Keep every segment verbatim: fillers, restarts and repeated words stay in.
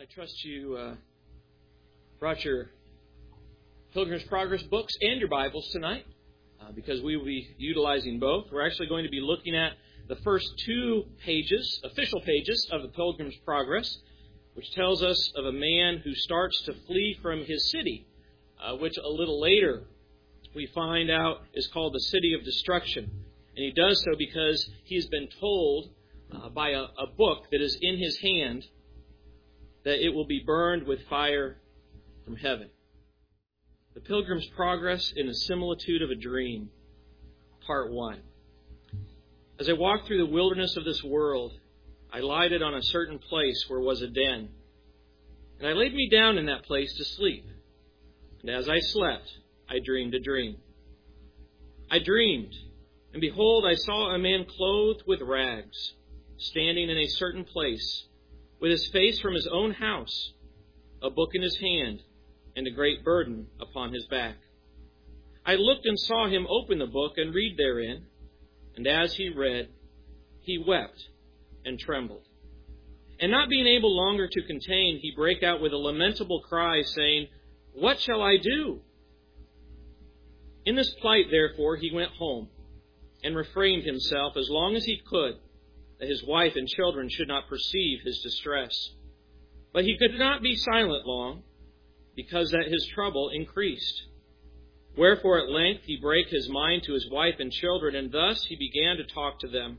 I trust you uh, brought your Pilgrim's Progress books and your Bibles tonight uh, because we will be utilizing both. We're actually going to be looking at the first two pages, official pages, of the Pilgrim's Progress, which tells us of a man who starts to flee from his city, uh, which a little later we find out is called the City of Destruction. And he does so because he's been told uh, by a, a book that is in his hand that it will be burned with fire from heaven. The Pilgrim's Progress in the Similitude of a Dream, Part one. As I walked through the wilderness of this world, I lighted on a certain place where was a den. And I laid me down in that place to sleep. And as I slept, I dreamed a dream. I dreamed, and behold, I saw a man clothed with rags, standing in a certain place, with his face from his own house, a book in his hand, and a great burden upon his back. I looked and saw him open the book and read therein, and as he read, he wept and trembled. And not being able longer to contain, he brake out with a lamentable cry, saying, "What shall I do?" In this plight, therefore, he went home, and refrained himself as long as he could, that his wife and children should not perceive his distress. But he could not be silent long, because that his trouble increased. Wherefore at length he brake his mind to his wife and children, and thus he began to talk to them.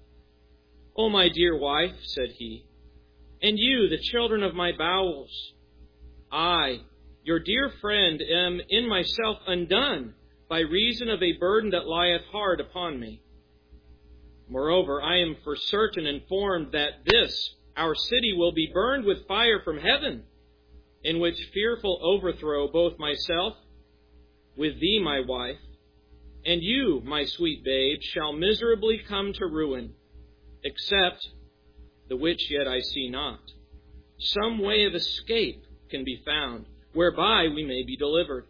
"O my dear wife," said he, "and you, the children of my bowels, I, your dear friend, am in myself undone by reason of a burden that lieth hard upon me. Moreover, I am for certain informed that this, our city, will be burned with fire from heaven, in which fearful overthrow both myself, with thee, my wife, and you, my sweet babe, shall miserably come to ruin, except, the which yet I see not, some way of escape can be found, whereby we may be delivered."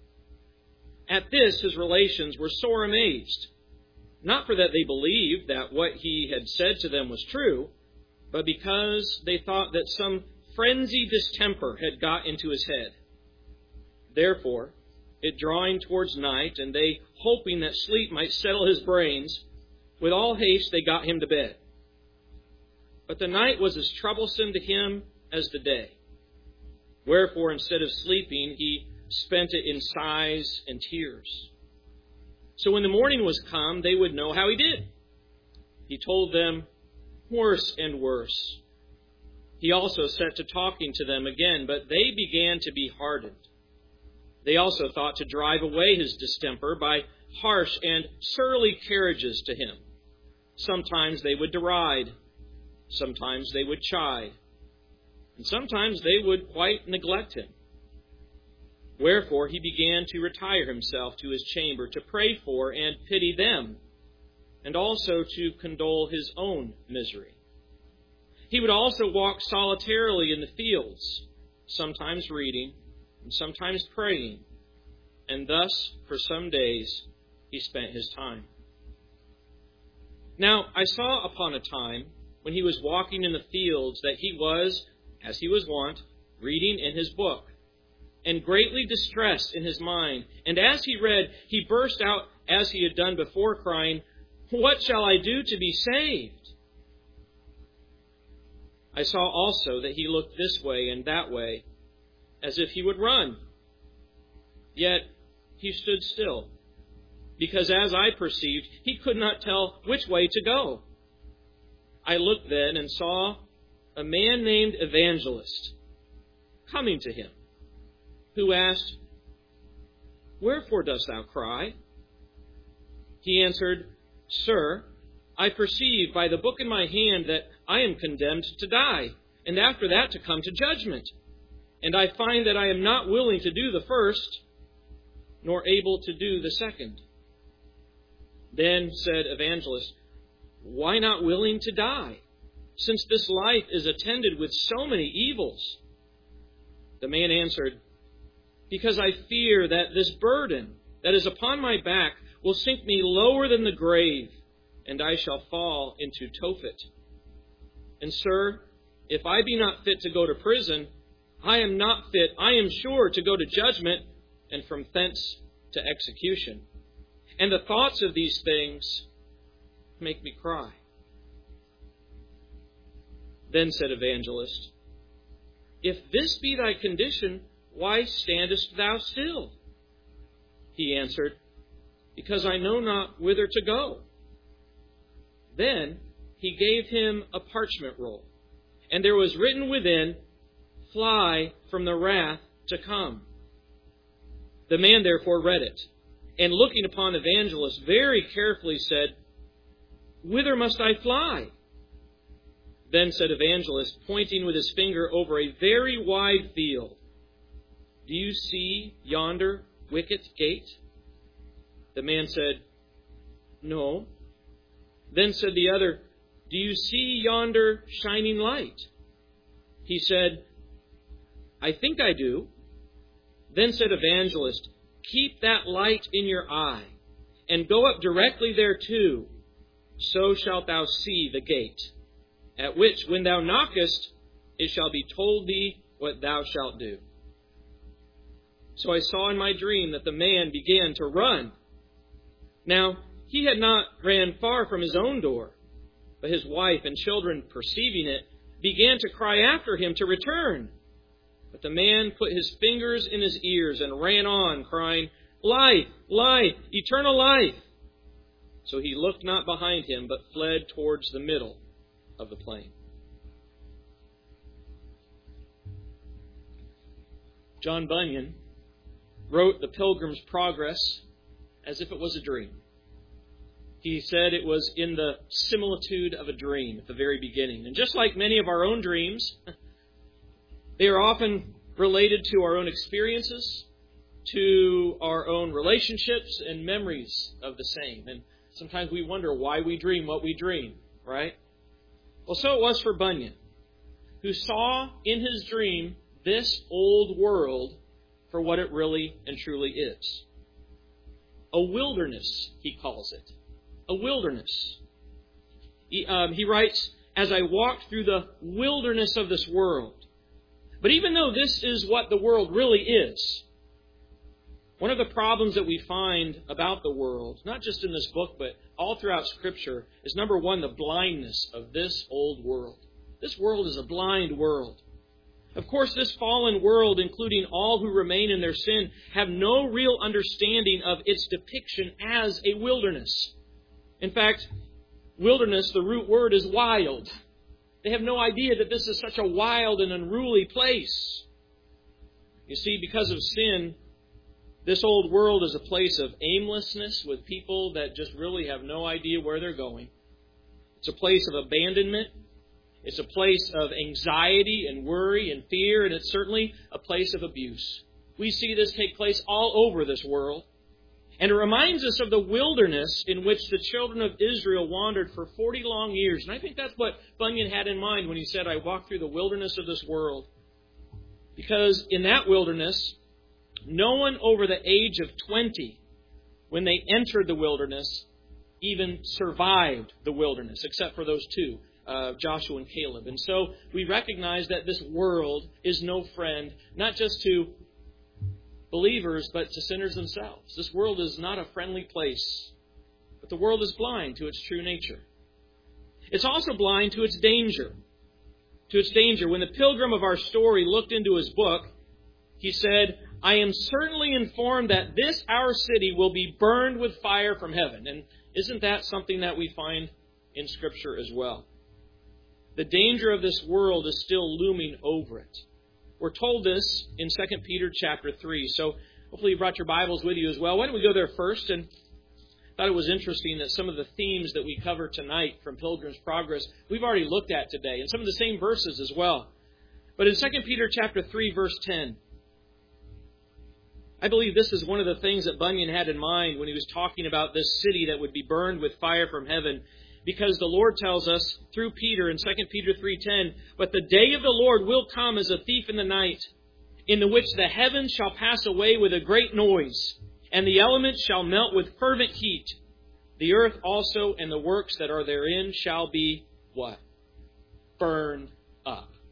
At this his relations were sore amazed, not for that they believed that what he had said to them was true, but because they thought that some frenzied distemper had got into his head. Therefore, it drawing towards night, and they hoping that sleep might settle his brains, with all haste they got him to bed. But the night was as troublesome to him as the day. Wherefore, instead of sleeping, he spent it in sighs and tears. So when the morning was come, they would know how he did. He told them, worse and worse. He also set to talking to them again, but they began to be hardened. They also thought to drive away his distemper by harsh and surly carriages to him. Sometimes they would deride, sometimes they would chide, and sometimes they would quite neglect him. Wherefore he began to retire himself to his chamber to pray for and pity them, and also to condole his own misery. He would also walk solitarily in the fields, sometimes reading, and sometimes praying, and thus for some days he spent his time. Now I saw upon a time, when he was walking in the fields, that he was, as he was wont, reading in his book, and greatly distressed in his mind. And as he read, he burst out, as he had done before, crying, "What shall I do to be saved?" I saw also that he looked this way and that way, as if he would run. Yet he stood still, because as I perceived, he could not tell which way to go. I looked then and saw a man named Evangelist coming to him, who asked, "Wherefore dost thou cry?" He answered, "Sir, I perceive by the book in my hand that I am condemned to die, and after that to come to judgment. And I find that I am not willing to do the first, nor able to do the second." Then said Evangelist, "Why not willing to die, since this life is attended with so many evils?" The man answered, "Because I fear that this burden that is upon my back will sink me lower than the grave, and I shall fall into Tophet. And, sir, if I be not fit to go to prison, I am not fit, I am sure, to go to judgment, and from thence to execution. And the thoughts of these things make me cry. Then said Evangelist, If this be thy condition, why standest thou still? He answered, Because I know not whither to go. Then he gave him a parchment roll, and there was written within, Fly from the wrath to come. The man therefore read it, and looking upon Evangelist very carefully said, Whither must I fly? Then said Evangelist, pointing with his finger over a very wide field, Do you see yonder wicket gate? The man said, No. Then said the other, Do you see yonder shining light? He said, I think I do. Then said Evangelist, Keep that light in your eye, and go up directly thereto, so shalt thou see the gate, at which, when thou knockest, it shall be told thee what thou shalt do. So I saw in my dream that the man began to run. Now, he had not ran far from his own door, but his wife and children, perceiving it, began to cry after him to return. But the man put his fingers in his ears and ran on, crying, Life, life, eternal life. So he looked not behind him, but fled towards the middle of the plain. John Bunyan wrote The Pilgrim's Progress as if it was a dream. He said it was in the similitude of a dream at the very beginning. And just like many of our own dreams, they are often related to our own experiences, to our own relationships and memories of the same. And sometimes we wonder why we dream what we dream, right? Well, so it was for Bunyan, who saw in his dream this old world for what it really and truly is. A wilderness, he calls it. A wilderness. He, um, he writes, As I walked through the wilderness of this world. But even though this is what the world really is, one of the problems that we find about the world, not just in this book, but all throughout Scripture, is number one, the blindness of this old world. This world is a blind world. Of course, this fallen world, including all who remain in their sin, have no real understanding of its depiction as a wilderness. In fact, wilderness, the root word, is wild. They have no idea that this is such a wild and unruly place. You see, because of sin, this old world is a place of aimlessness with people that just really have no idea where they're going. It's a place of abandonment. It's a place of anxiety and worry and fear, and it's certainly a place of abuse. We see this take place all over this world. And it reminds us of the wilderness in which the children of Israel wandered for forty long years. And I think that's what Bunyan had in mind when he said, I walked through the wilderness of this world. Because in that wilderness, no one over the age of twenty, when they entered the wilderness, even survived the wilderness, except for those two, uh, Joshua and Caleb. And so we recognize that this world is no friend, not just to believers, but to sinners themselves. This world is not a friendly place, but the world is blind to its true nature. It's also blind to its danger. To its danger. When the pilgrim of our story looked into his book, he said, I am certainly informed that this our city will be burned with fire from heaven. And isn't that something that we find in Scripture as well? The danger of this world is still looming over it. We're told this in Second Peter chapter three. So hopefully you brought your Bibles with you as well. Why don't we go there first? And I thought it was interesting that some of the themes that we cover tonight from Pilgrim's Progress, we've already looked at today, and some of the same verses as well. But in Second Peter chapter three, verse ten, I believe this is one of the things that Bunyan had in mind when he was talking about this city that would be burned with fire from heaven. Because the Lord tells us through Peter in Second Peter three ten, But the day of the Lord will come as a thief in the night, in the which the heavens shall pass away with a great noise, and the elements shall melt with fervent heat. The earth also and the works that are therein shall be what? Burned up.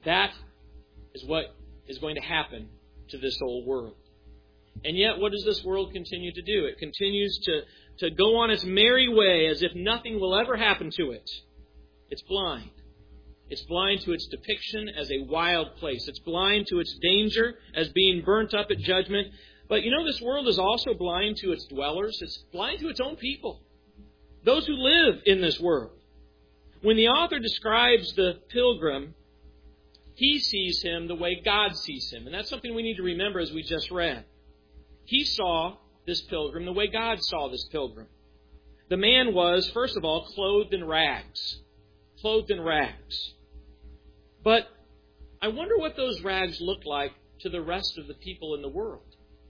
That is what is going to happen to this old world. And yet, what does this world continue to do? It continues to, to go on its merry way as if nothing will ever happen to it. It's blind. It's blind to its depiction as a wild place. It's blind to its danger as being burnt up at judgment. But you know, this world is also blind to its dwellers. It's blind to its own people. Those who live in this world. When the author describes the pilgrim, he sees him the way God sees him. And that's something we need to remember as we just read. He saw this pilgrim the way God saw this pilgrim. The man was, first of all, clothed in rags. Clothed in rags. But I wonder what those rags looked like to the rest of the people in the world.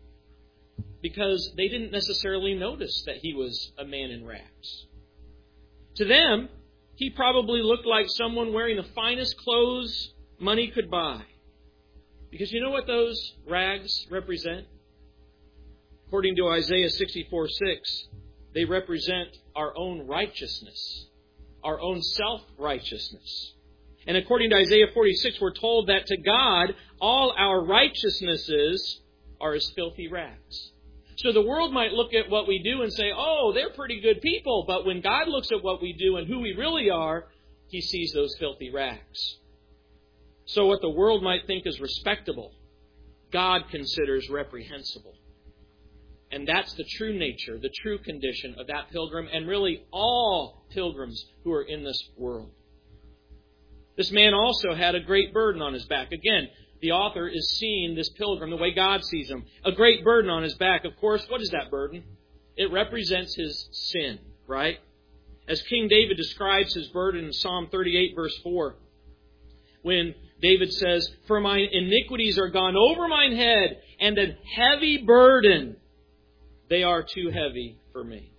Because they didn't necessarily notice that he was a man in rags. To them, he probably looked like someone wearing the finest clothes money could buy. Because you know what those rags represent? According to Isaiah sixty-four six, they represent our own righteousness, our own self-righteousness. And according to Isaiah forty-six, we're told that to God, all our righteousnesses are as filthy rags. So the world might look at what we do and say, oh, they're pretty good people. But when God looks at what we do and who we really are, He sees those filthy rags. So what the world might think is respectable, God considers reprehensible. And that's the true nature, the true condition of that pilgrim, and really all pilgrims who are in this world. This man also had a great burden on his back. Again, the author is seeing this pilgrim the way God sees him. A great burden on his back. Of course, what is that burden? It represents his sin, right? As King David describes his burden in Psalm thirty-eight, verse four, when David says, "For mine iniquities are gone over mine head, and a heavy burden, they are too heavy for me."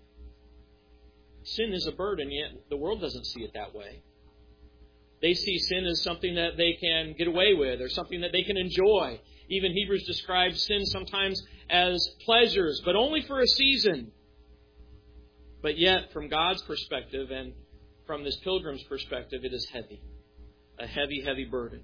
Sin is a burden, yet the world doesn't see it that way. They see sin as something that they can get away with or something that they can enjoy. Even Hebrews describes sin sometimes as pleasures, but only for a season. But yet, from God's perspective and from this pilgrim's perspective, it is heavy. A heavy, heavy burden.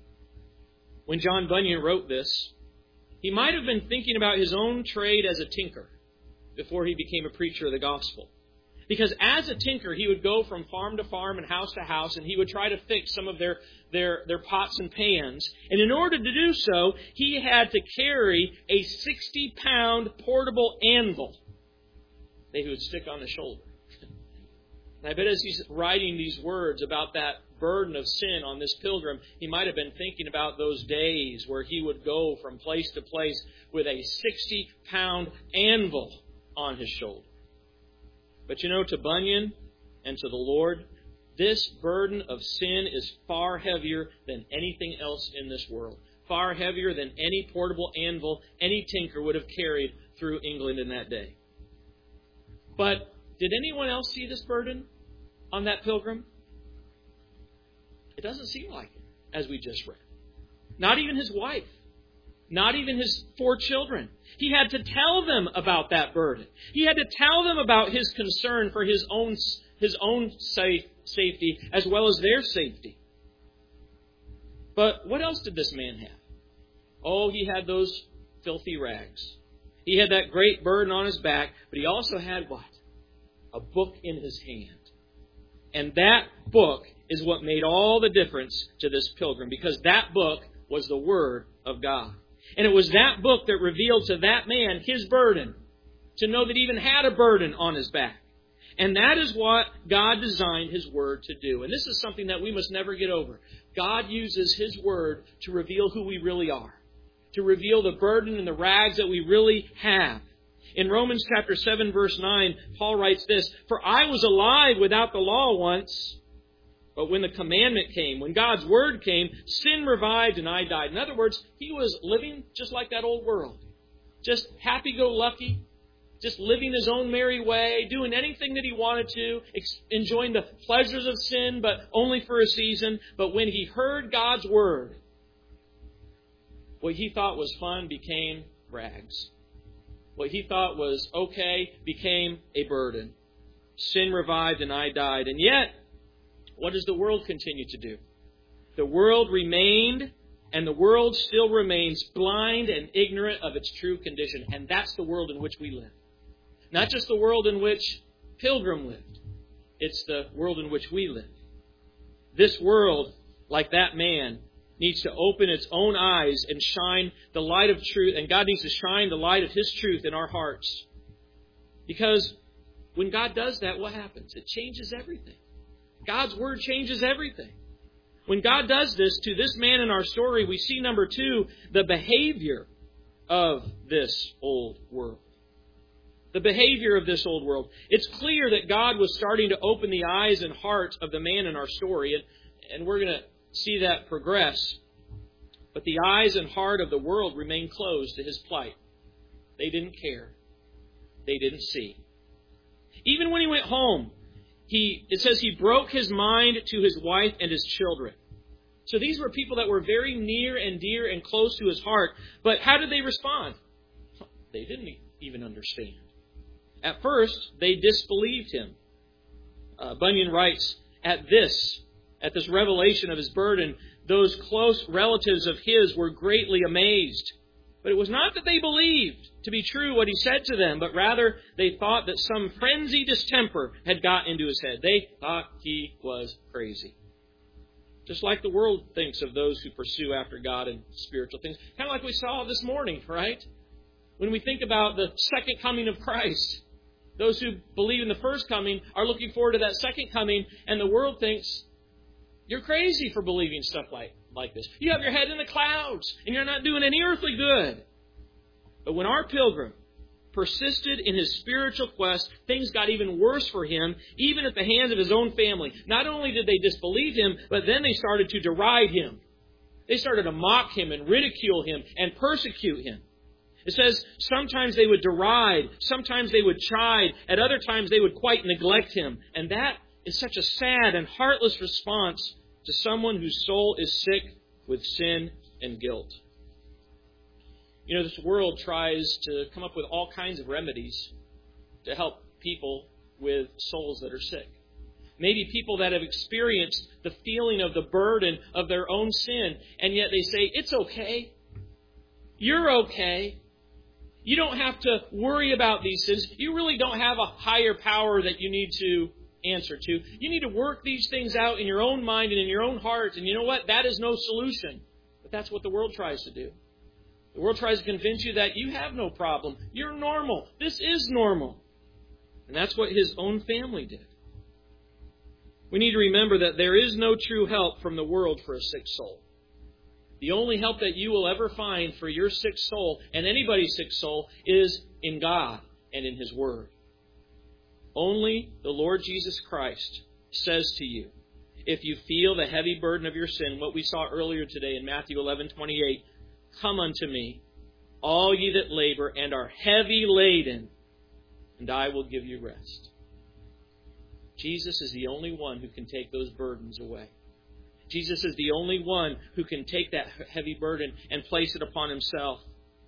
When John Bunyan wrote this, he might have been thinking about his own trade as a tinker before he became a preacher of the gospel. Because as a tinker, he would go from farm to farm and house to house, and he would try to fix some of their, their, their pots and pans. And in order to do so, he had to carry a sixty-pound portable anvil that he would stick on his shoulder. And I bet as he's writing these words about that burden of sin on this pilgrim, he might have been thinking about those days where he would go from place to place with a sixty-pound anvil on his shoulder. But you know, to Bunyan and to the Lord, this burden of sin is far heavier than anything else in this world. Far heavier than any portable anvil any tinker would have carried through England in that day. But did anyone else see this burden on that pilgrim? It doesn't seem like it, as we just read. Not even his wife. Not even his four children. He had to tell them about that burden. He had to tell them about his concern for his own, his own safe, safety as well as their safety. But what else did this man have? Oh, he had those filthy rags. He had that great burden on his back, but he also had what? A book in his hand. And that book is what made all the difference to this pilgrim, because that book was the Word of God. And it was that book that revealed to that man his burden, to know that he even had a burden on his back. And that is what God designed His Word to do. And this is something that we must never get over. God uses His Word to reveal who we really are, to reveal the burden and the rags that we really have. In Romans chapter seven, verse nine, Paul writes this, "For I was alive without the law once, but when the commandment came, when God's Word came, sin revived and I died." In other words, he was living just like that old world. Just happy-go-lucky. Just living his own merry way. Doing anything that he wanted to. Ex- enjoying the pleasures of sin, but only for a season. But when he heard God's Word, what he thought was fun became rags. What he thought was okay became a burden. Sin revived and I died. And yet, what does the world continue to do? The world remained, and the world still remains blind and ignorant of its true condition. And that's the world in which we live. Not just the world in which Pilgrim lived. It's the world in which we live. This world, like that man, needs to open its own eyes and shine the light of truth. And God needs to shine the light of His truth in our hearts. Because when God does that, what happens? It changes everything. God's Word changes everything. When God does this to this man in our story, we see, number two, the behavior of this old world. The behavior of this old world. It's clear that God was starting to open the eyes and heart of the man in our story, and, and we're going to see that progress. But the eyes and heart of the world remained closed to His plight. They didn't care. They didn't see. Even when he went home, he it says he broke his mind to his wife and his children. So these were people that were very near and dear and close to his heart. But how did they respond? They didn't even understand. At first, they disbelieved him. Uh, Bunyan writes, at this, at this revelation of his burden, those close relatives of his were greatly amazed. But it was not that they believed to be true what he said to them, but rather they thought that some frenzied distemper had got into his head. They thought he was crazy. Just like the world thinks of those who pursue after God and spiritual things. Kind of like we saw this morning, right? When we think about the second coming of Christ, those who believe in the first coming are looking forward to that second coming, and the world thinks, you're crazy for believing stuff like, like this. You have your head in the clouds, and you're not doing any earthly good. But when our pilgrim persisted in his spiritual quest, things got even worse for him, even at the hands of his own family. Not only did they disbelieve him, but then they started to deride him. They started to mock him and ridicule him and persecute him. It says sometimes they would deride, sometimes they would chide, at other times they would quite neglect him. And that is such a sad and heartless response to someone whose soul is sick with sin and guilt. You know, this world tries to come up with all kinds of remedies to help people with souls that are sick. Maybe people that have experienced the feeling of the burden of their own sin, and yet they say, it's okay. You're okay. You don't have to worry about these sins. You really don't have a higher power that you need to answer to. You need to work these things out in your own mind and in your own heart. And you know what? That is no solution. But that's what the world tries to do. The world tries to convince you that you have no problem. You're normal. This is normal. And that's what his own family did. We need to remember that there is no true help from the world for a sick soul. The only help that you will ever find for your sick soul and anybody's sick soul is in God and in His Word. Only the Lord Jesus Christ says to you, if you feel the heavy burden of your sin, what we saw earlier today in Matthew eleven twenty-eight, come unto me, all ye that labor and are heavy laden, and I will give you rest. Jesus is the only one who can take those burdens away. Jesus is the only one who can take that heavy burden and place it upon Himself.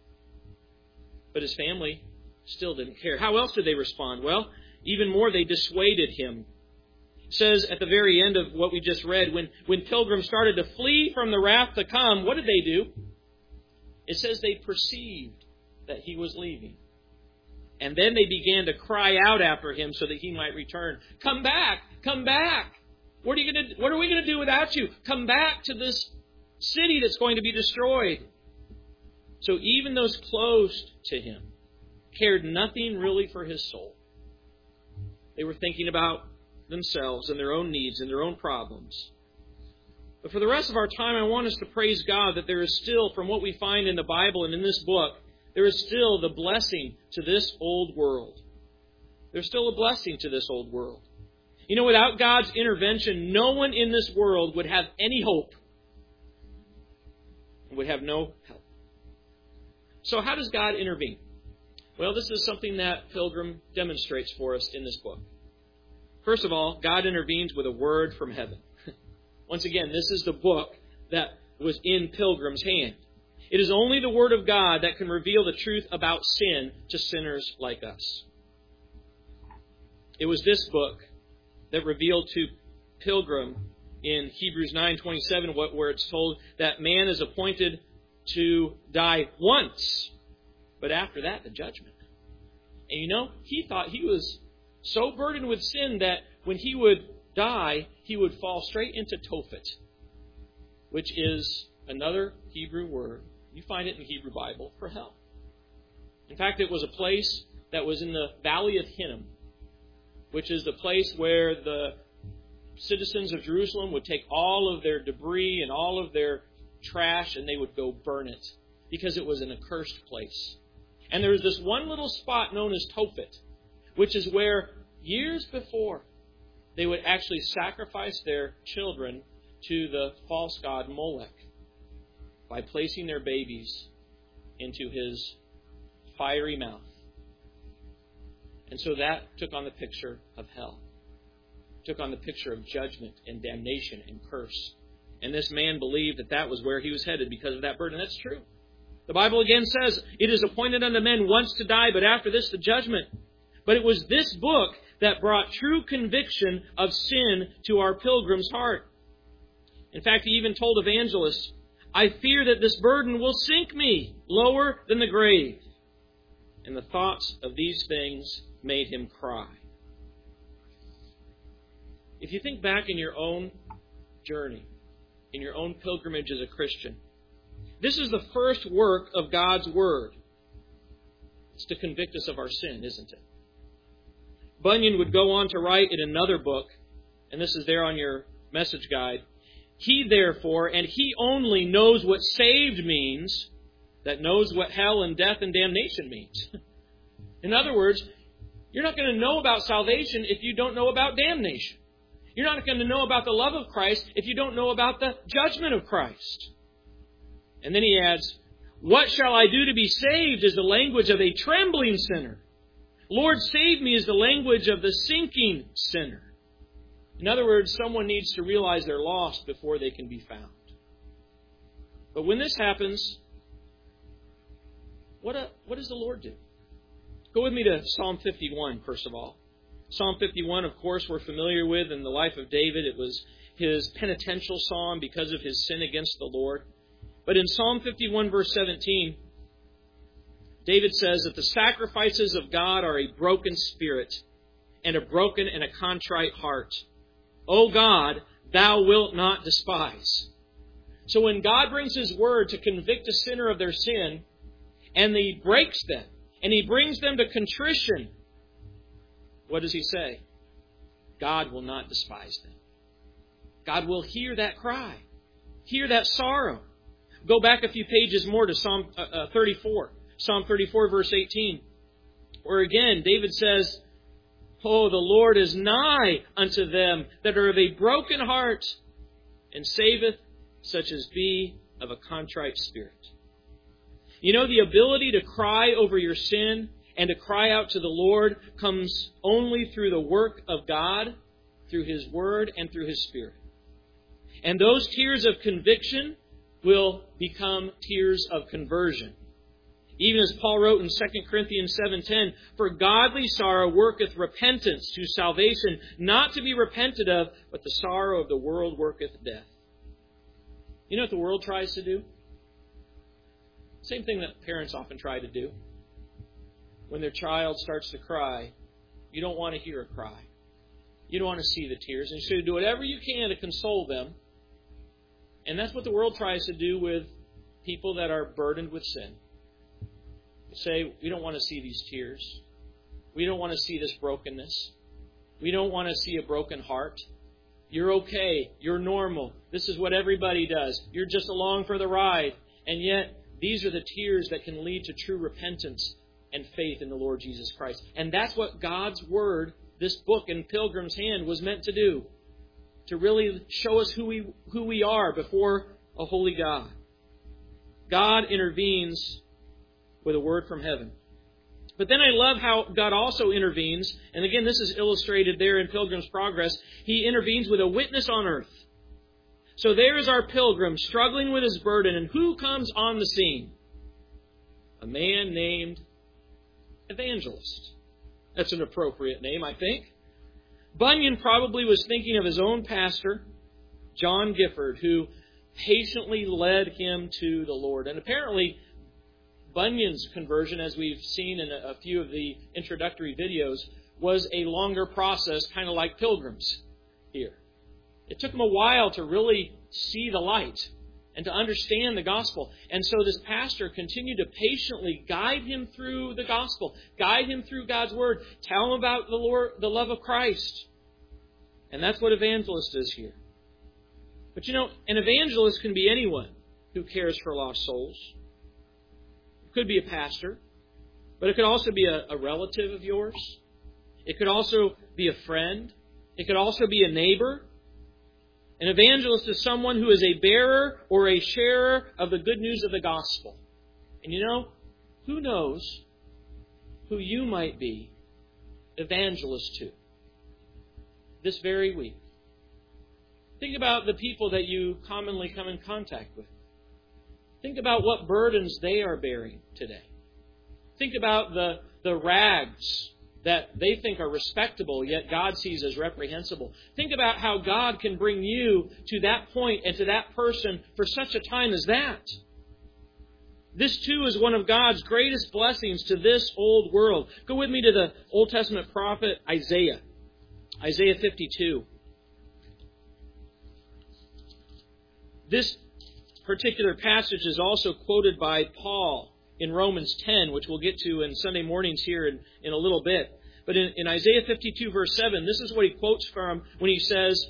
But his family still didn't care. How else did they respond? Well, even more, they dissuaded him. It says at the very end of what we just read, when, when pilgrims started to flee from the wrath to come, what did they do? It says they perceived that he was leaving. And then they began to cry out after him so that he might return. Come back! Come back! What are you going to, what are we going to do without you? Come back to this city that's going to be destroyed. So even those close to him cared nothing really for his soul. They were thinking about themselves and their own needs and their own problems. But for the rest of our time, I want us to praise God that there is still, from what we find in the Bible and in this book, there is still the blessing to this old world. There's still a blessing to this old world. You know, without God's intervention, no one in this world would have any hope. Would have no help. So how does God intervene? Well, this is something that Pilgrim demonstrates for us in this book. First of all, God intervenes with a word from heaven. Once again, this is the book that was in Pilgrim's hand. It is only the Word of God that can reveal the truth about sin to sinners like us. It was this book that revealed to Pilgrim in Hebrews nine twenty-seven, where it's told that man is appointed to die once, but after that, the judgment. And you know, he thought he was so burdened with sin that when he would die, he would fall straight into Tophet, which is another Hebrew word. You find it in the Hebrew Bible for hell. In fact, it was a place that was in the Valley of Hinnom, which is the place where the citizens of Jerusalem would take all of their debris and all of their trash and they would go burn it because it was an accursed place. And there was this one little spot known as Tophet, which is where years before they would actually sacrifice their children to the false god Molech by placing their babies into his fiery mouth. And so that took on the picture of hell. Took on the picture of judgment and damnation and curse. And this man believed that that was where he was headed because of that burden. That's true. The Bible again says, it is appointed unto men once to die, but after this the judgment. But it was this book that brought true conviction of sin to our pilgrim's heart. In fact, he even told evangelists, I fear that this burden will sink me lower than the grave. And the thoughts of these things made him cry. If you think back in your own journey, in your own pilgrimage as a Christian, this is the first work of God's Word. It's to convict us of our sin, isn't it? Bunyan would go on to write in another book, and this is there on your message guide, He therefore, and He only, knows what saved means, that knows what hell and death and damnation means. In other words, you're not going to know about salvation if you don't know about damnation. You're not going to know about the love of Christ if you don't know about the judgment of Christ. And then he adds, what shall I do to be saved is the language of a trembling sinner. Lord, save me is the language of the sinking sinner. In other words, someone needs to realize they're lost before they can be found. But when this happens, what, a, what does the Lord do? Go with me to Psalm fifty-one, first of all. Psalm fifty-one, of course, we're familiar with in the life of David. It was his penitential psalm because of his sin against the Lord. But in Psalm fifty-one, verse seventeen, David says that the sacrifices of God are a broken spirit and a broken and a contrite heart. O God, Thou wilt not despise. So when God brings His word to convict a sinner of their sin, and He breaks them, and He brings them to contrition, what does He say? God will not despise them. God will hear that cry, hear that sorrow. Go back a few pages more to Psalm uh, thirty-four. Psalm thirty-four, verse eighteen. Where again, David says, Oh, the Lord is nigh unto them that are of a broken heart, and saveth such as be of a contrite spirit. You know, the ability to cry over your sin and to cry out to the Lord comes only through the work of God, through His Word, and through His Spirit. And those tears of conviction will become tears of conversion. Even as Paul wrote in Second Corinthians seven ten, for godly sorrow worketh repentance to salvation, not to be repented of, but the sorrow of the world worketh death. You know what the world tries to do? Same thing that parents often try to do. When their child starts to cry, you don't want to hear a cry. You don't want to see the tears. And you should do whatever you can to console them. And that's what the world tries to do with people that are burdened with sin. They say, we don't want to see these tears. We don't want to see this brokenness. We don't want to see a broken heart. You're okay. You're normal. This is what everybody does. You're just along for the ride. And yet, these are the tears that can lead to true repentance and faith in the Lord Jesus Christ. And that's what God's Word, this book in Pilgrim's Hand, was meant to do. To really show us who we, who we are before a holy God. God intervenes with a word from heaven. But then I love how God also intervenes. And again, this is illustrated there in Pilgrim's Progress. He intervenes with a witness on earth. So there is our pilgrim struggling with his burden. And who comes on the scene? A man named Evangelist. That's an appropriate name, I think. Bunyan probably was thinking of his own pastor, John Gifford, who patiently led him to the Lord. And apparently, Bunyan's conversion, as we've seen in a few of the introductory videos, was a longer process, kind of like Pilgrim's here. It took him a while to really see the light and to understand the gospel. And so this pastor continued to patiently guide him through the gospel, guide him through God's Word, tell him about the Lord, the love of Christ. And that's what evangelist is here. But you know, an evangelist can be anyone who cares for lost souls. It could be a pastor, but it could also be a, a relative of yours. It could also be a friend. It could also be a neighbor. An evangelist is someone who is a bearer or a sharer of the good news of the gospel. And you know, who knows who you might be evangelist to this very week. Think about the people that you commonly come in contact with. Think about what burdens they are bearing today. Think about the, the rags that they think are respectable, yet God sees as reprehensible. Think about how God can bring you to that point and to that person for such a time as that. This, too, is one of God's greatest blessings to this old world. Go with me to the Old Testament prophet Isaiah. Isaiah fifty-two. This particular passage is also quoted by Paul in Romans ten, which we'll get to in Sunday mornings here in, in a little bit. But in, in Isaiah fifty-two, verse seven, this is what he quotes from when he says,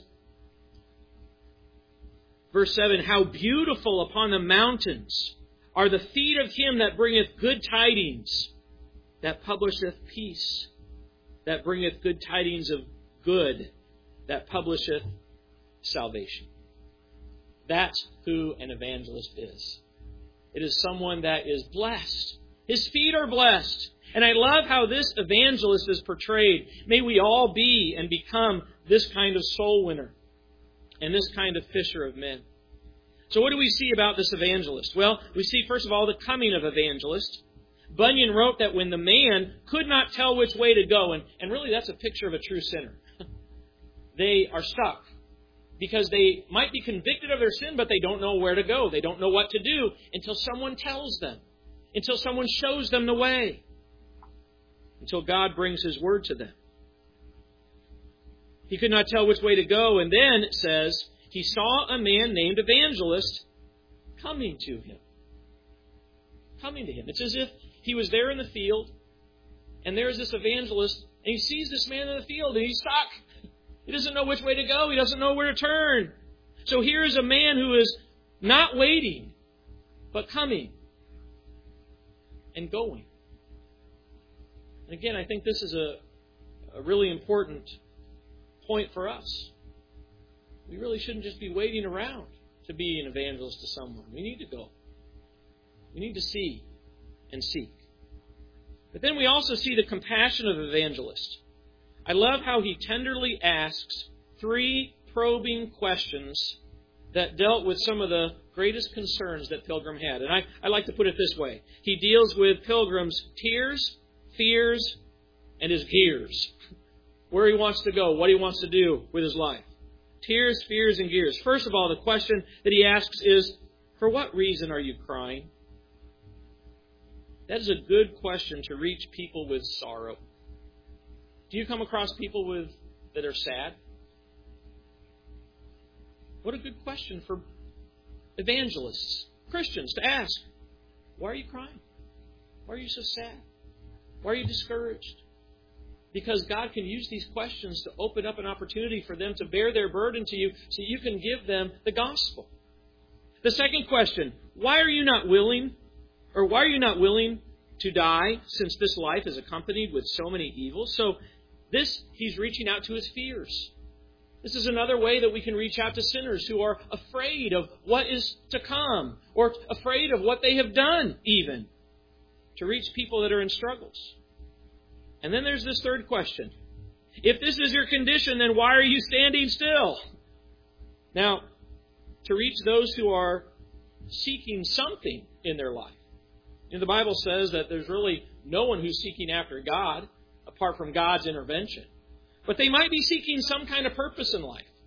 verse seven, "How beautiful upon the mountains are the feet of him that bringeth good tidings, that publisheth peace, that bringeth good tidings of good, that publisheth salvation." That's who an evangelist is. It is someone that is blessed. His feet are blessed. And I love how this evangelist is portrayed. May we all be and become this kind of soul winner and this kind of fisher of men. So what do we see about this evangelist? Well, we see, first of all, the coming of evangelist. Bunyan wrote that when the man could not tell which way to go, and, and really that's a picture of a true sinner. They are stuck because they might be convicted of their sin, but they don't know where to go. They don't know what to do until someone tells them, until someone shows them the way, until God brings His Word to them. He could not tell which way to go, and then it says, he saw a man named Evangelist coming to him. Coming to him. It's as if he was there in the field, and there's this evangelist, and he sees this man in the field, and he's stuck. He doesn't know which way to go. He doesn't know where to turn. So here is a man who is not waiting, but coming and going. And again, I think this is a, a really important point for us. We really shouldn't just be waiting around to be an evangelist to someone. We need to go. We need to see and seek. But then we also see the compassion of the evangelist. I love how he tenderly asks three probing questions that dealt with some of the greatest concerns that Pilgrim had. And I, I like to put it this way. He deals with Pilgrim's tears, fears, and his gears. Where he wants to go, what he wants to do with his life. Tears, fears, and gears. First of all, the question that he asks is, for what reason are you crying? That is a good question to reach people with sorrow. Do you come across people with that are sad? What a good question for evangelists, Christians, to ask. Why are you crying? Why are you so sad? Why are you discouraged? Because God can use these questions to open up an opportunity for them to bear their burden to you so you can give them the gospel. The second question, why are you not willing, or why are you not willing to die since this life is accompanied with so many evils? So this, he's reaching out to his fears. This is another way that we can reach out to sinners who are afraid of what is to come, or afraid of what they have done even, to reach people that are in struggles. And then there's this third question. If this is your condition, then why are you standing still? Now, to reach those who are seeking something in their life. You know, the Bible says that there's really no one who's seeking after God apart from God's intervention. But they might be seeking some kind of purpose in life.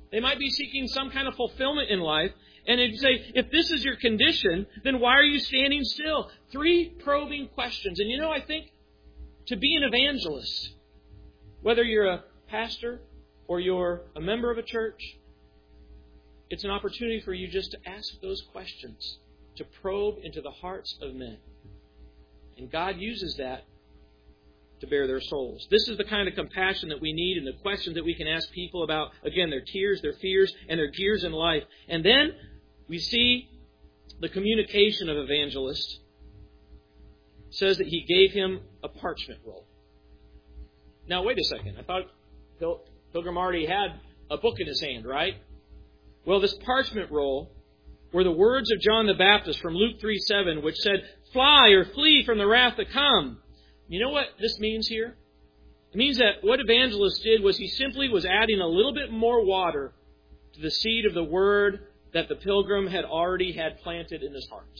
They might be seeking some kind of fulfillment in life. And if you say, if this is your condition, then why are you standing still? Three probing questions. And you know, I think to be an evangelist, whether you're a pastor or you're a member of a church, it's an opportunity for you just to ask those questions, to probe into the hearts of men. And God uses that to bear their souls. This is the kind of compassion that we need and the questions that we can ask people about, again, their tears, their fears, and their gears in life. And then we see the communication of evangelist says that he gave him a parchment roll. Now, wait a second. I thought Pil- Pilgrim already had a book in his hand, right? Well, this parchment roll were the words of John the Baptist from Luke three seven, which said, "Fly or flee from the wrath to come." You know what this means here? It means that what evangelist did was he simply was adding a little bit more water to the seed of the word that the pilgrim had already had planted in his heart.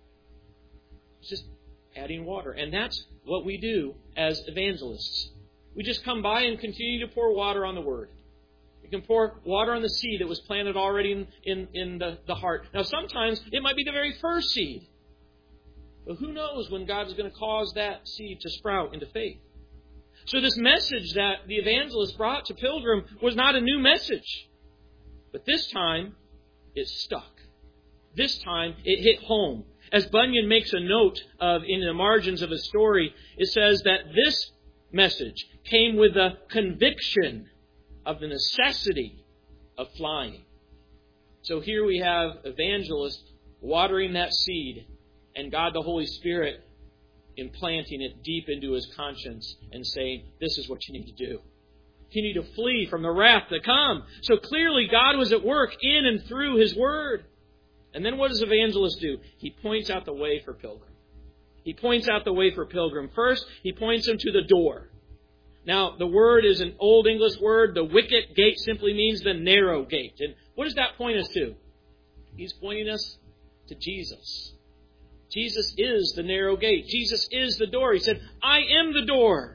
It's just adding water. And that's what we do as evangelists. We just come by and continue to pour water on the word. We can pour water on the seed that was planted already in, in, in the, the heart. Now, sometimes it might be the very first seed. But who knows when God is going to cause that seed to sprout into faith. So this message that the evangelist brought to Pilgrim was not a new message. But this time, it stuck. This time, it hit home. As Bunyan makes a note of in the margins of his story, it says that this message came with the conviction of the necessity of flying. So here we have evangelist watering that seed and God the Holy Spirit implanting it deep into his conscience and saying, this is what you need to do. You need to flee from the wrath to come. So clearly God was at work in and through his word. And then what does evangelist do? He points out the way for Pilgrim. He points out the way for Pilgrim. First, he points him to the door. Now, the word is an Old English word. The wicket gate simply means the narrow gate. And what does that point us to? He's pointing us to Jesus. Jesus is the narrow gate. Jesus is the door. He said, I am the door.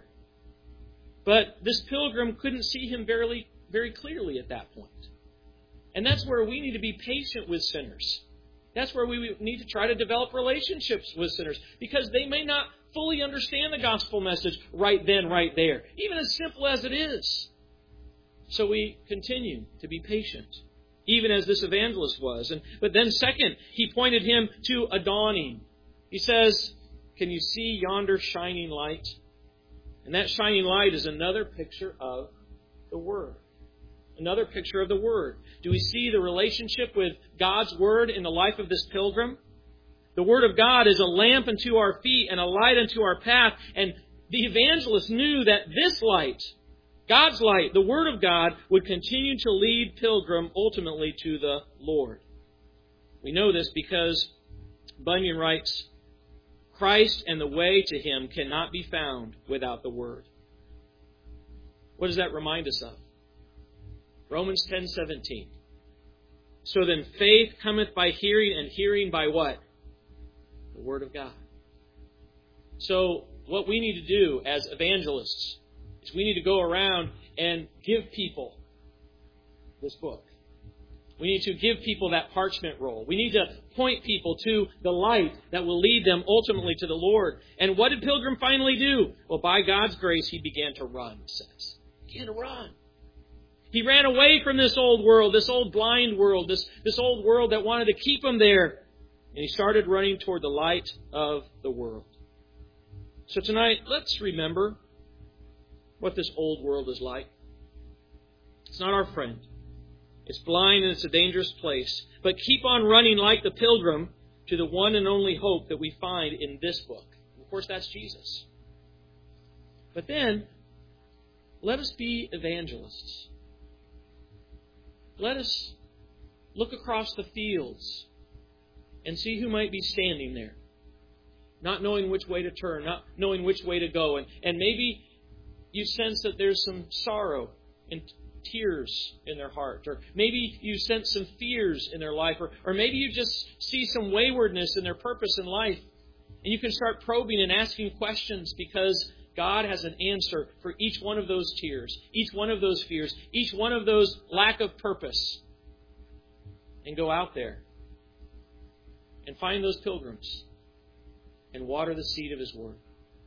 But this pilgrim couldn't see him very, very clearly at that point. And that's where we need to be patient with sinners. That's where we need to try to develop relationships with sinners, because they may not fully understand the gospel message right then, right there, even as simple as it is. So we continue to be patient, even as this evangelist was. And but then second, he pointed him to a dawning. He says, can you see yonder shining light? And that shining light is another picture of the Word. Another picture of the Word. Do we see the relationship with God's Word in the life of this pilgrim? The Word of God is a lamp unto our feet and a light unto our path. And the evangelist knew that this light, God's light, the Word of God, would continue to lead Pilgrim ultimately to the Lord. We know this because Bunyan writes, Christ and the way to Him cannot be found without the Word. What does that remind us of? Romans ten seventeen. So then faith cometh by hearing, and hearing by what? The Word of God. So what we need to do as evangelists is we need to go around and give people this book. We need to give people that parchment roll. We need to point people to the light that will lead them ultimately to the Lord. And what did Pilgrim finally do? Well, by God's grace, he began to run, it says. He began to run. He ran away from this old world, this old blind world, this, this old world that wanted to keep him there. And he started running toward the light of the world. So tonight, let's remember what this old world is like. It's not our friend. It's blind and it's a dangerous place. But keep on running like the pilgrim to the one and only hope that we find in this book. Of course, that's Jesus. But then, let us be evangelists. Let us look across the fields and see who might be standing there, not knowing which way to turn, not knowing which way to go. And, and maybe you sense that there's some sorrow and tears in their heart, or maybe you sense some fears in their life, or, or maybe you just see some waywardness in their purpose in life, and you can start probing and asking questions because God has an answer for each one of those tears, each one of those fears, each one of those lack of purpose. And go out there and find those pilgrims and water the seed of His Word.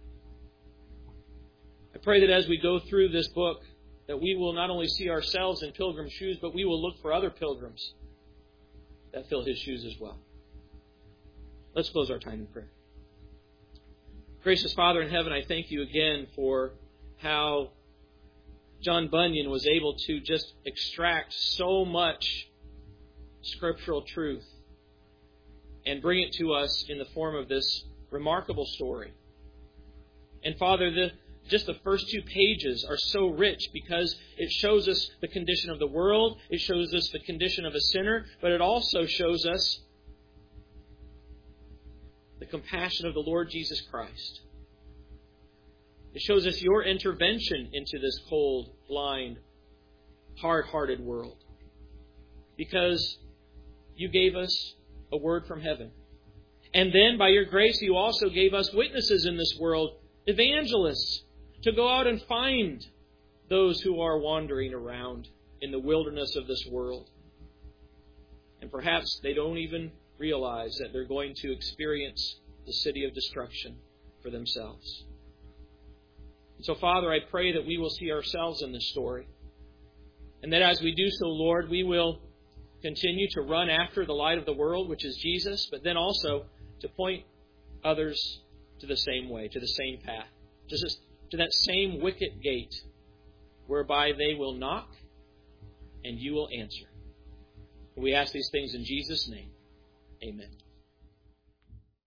I pray that as we go through this book, that we will not only see ourselves in pilgrim shoes, but we will look for other pilgrims that fill His shoes as well. Let's close our time in prayer. Gracious Father in heaven, I thank You again for how John Bunyan was able to just extract so much scriptural truth and bring it to us in the form of this remarkable story. And Father, the, just the first two pages are so rich because it shows us the condition of the world, it shows us the condition of a sinner, but it also shows us the compassion of the Lord Jesus Christ. It shows us Your intervention into this cold, blind, hard-hearted world. Because You gave us a word from heaven. And then, by Your grace, You also gave us witnesses in this world, evangelists, to go out and find those who are wandering around in the wilderness of this world. And perhaps they don't even realize that they're going to experience the city of destruction for themselves. And so, Father, I pray that we will see ourselves in this story. And that as we do so, Lord, we will continue to run after the light of the world, which is Jesus, but then also to point others to the same way, to the same path, to, this, to that same wicket gate whereby they will knock and You will answer. We ask these things in Jesus' name. Amen.